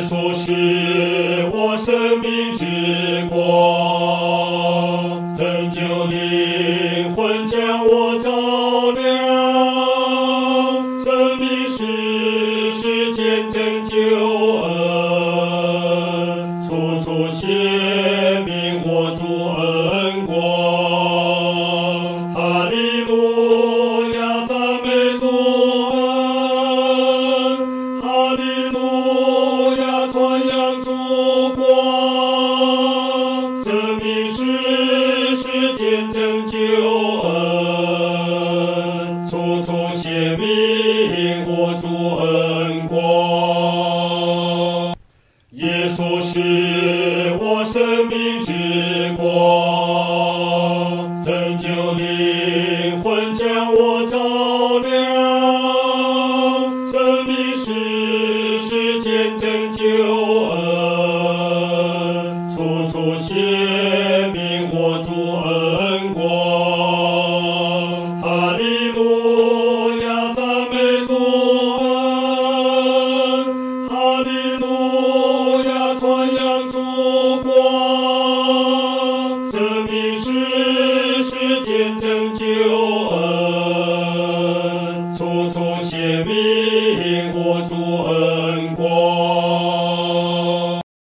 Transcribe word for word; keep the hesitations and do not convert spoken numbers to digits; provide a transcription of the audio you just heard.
稣是我生命之光，拯救灵魂将我照亮，生命是世间拯救恩，处处显明我主恩光。哈利路亚，赞美主恩，哈利路亚，传扬主光，生命是世间拯救恩，处处显明我主恩光。耶稣是我生命之光，拯救灵魂将我照亮，生命是世间拯救恩，处处显明我主恩光。哈利路亚，赞美主恩，哈利路亚，传扬主光，生命是世间拯